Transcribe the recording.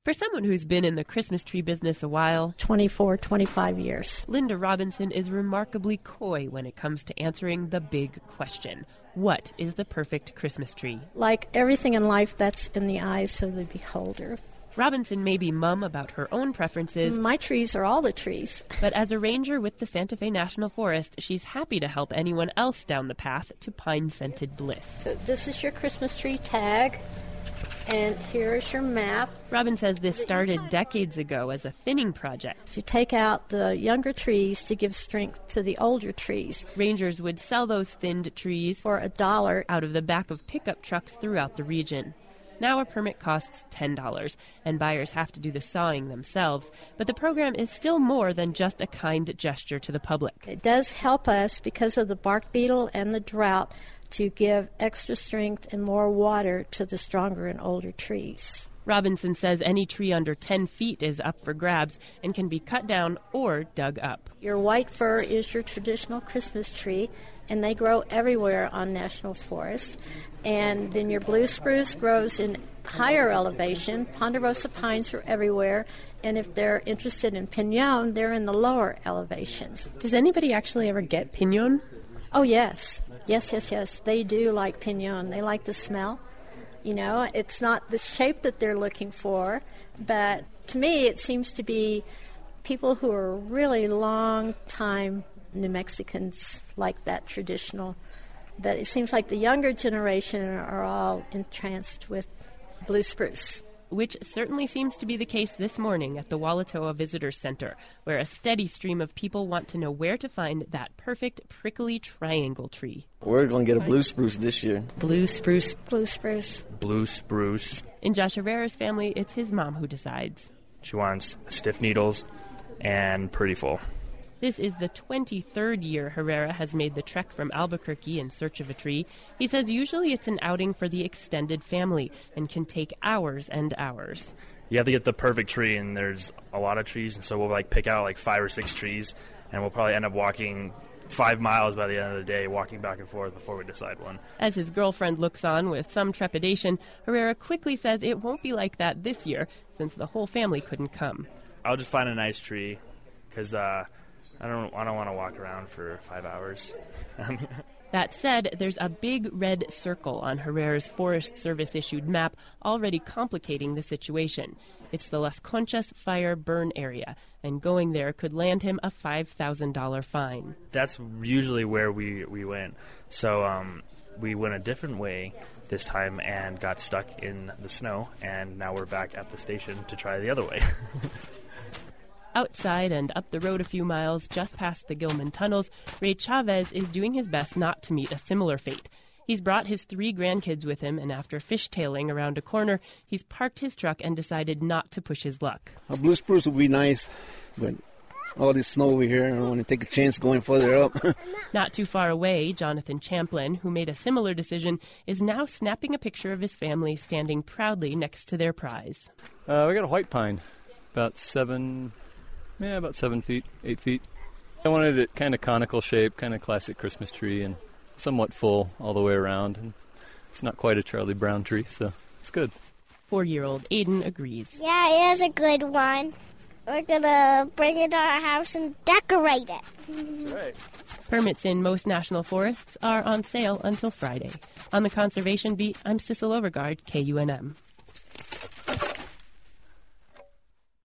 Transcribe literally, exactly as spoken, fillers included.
For someone who's been in the Christmas tree business a while, twenty-four, twenty-five years, Linda Robinson is remarkably coy when it comes to answering the big question. What is the perfect Christmas tree? Like everything in life, that's in the eyes of the beholder. Robinson may be mum about her own preferences. My trees are all the trees. But as a ranger with the Santa Fe National Forest, she's happy to help anyone else down the path to pine-scented bliss. So this is your Christmas tree tag, and here is your map. Robin says this started decades ago as a thinning project. You take out the younger trees to give strength to the older trees. Rangers would sell those thinned trees for a dollar out of the back of pickup trucks throughout the region. Now a permit costs ten dollars, and buyers have to do the sawing themselves. But the program is still more than just a kind gesture to the public. It does help us, because of the bark beetle and the drought, to give extra strength and more water to the stronger and older trees. Robinson says any tree under ten feet is up for grabs and can be cut down or dug up. Your white fir is your traditional Christmas tree, and they grow everywhere on national forests. And then your blue spruce grows in higher elevation. Ponderosa pines are everywhere. And if they're interested in pinon, they're in the lower elevations. Does anybody actually ever get pinon? Oh, yes. Yes, yes, yes. They do like pinon. They like the smell. You know, it's not the shape that they're looking for, but to me it seems to be people who are really long-time New Mexicans like that traditional. But it seems like the younger generation are all entranced with blue spruce. Which certainly seems to be the case this morning at the Walatoa Visitor Center, where a steady stream of people want to know where to find that perfect prickly triangle tree. We're going to get a blue spruce this year. Blue spruce. Blue spruce. Blue spruce. In Josh Herrera's family, it's his mom who decides. She wants stiff needles and pretty full. This is the twenty-third year Herrera has made the trek from Albuquerque in search of a tree. He says usually it's an outing for the extended family and can take hours and hours. You have to get the perfect tree, and there's a lot of trees, and so we'll like pick out like five or six trees, and we'll probably end up walking five miles by the end of the day, walking back and forth before we decide one. As his girlfriend looks on with some trepidation, Herrera quickly says it won't be like that this year, since the whole family couldn't come. I'll just find a nice tree, because uh, I don't I don't want to walk around for five hours. That said, there's a big red circle on Herrera's Forest Service-issued map already complicating the situation. It's the Las Conchas fire burn area, and going there could land him a five thousand dollars fine. That's usually where we, we went. So um, we went a different way this time and got stuck in the snow, and now we're back at the station to try the other way. Outside and up the road a few miles, just past the Gilman tunnels, Ray Chavez is doing his best not to meet a similar fate. He's brought his three grandkids with him, and after fishtailing around a corner, he's parked his truck and decided not to push his luck. A blue spruce would be nice, but all this snow over here, I don't want to take a chance going further up. Not too far away, Jonathan Champlin, who made a similar decision, is now snapping a picture of his family standing proudly next to their prize. Uh, we got a white pine, about seven... Yeah, about seven feet, eight feet. I wanted it kind of conical shape, kind of classic Christmas tree, and somewhat full all the way around. And it's not quite a Charlie Brown tree, so it's good. Four-year-old Aiden agrees. Yeah, it is a good one. We're going to bring it to our house and decorate it. That's right. Permits in most national forests are on sale until Friday. On the Conservation Beat, I'm Sissel Overgaard, K U N M.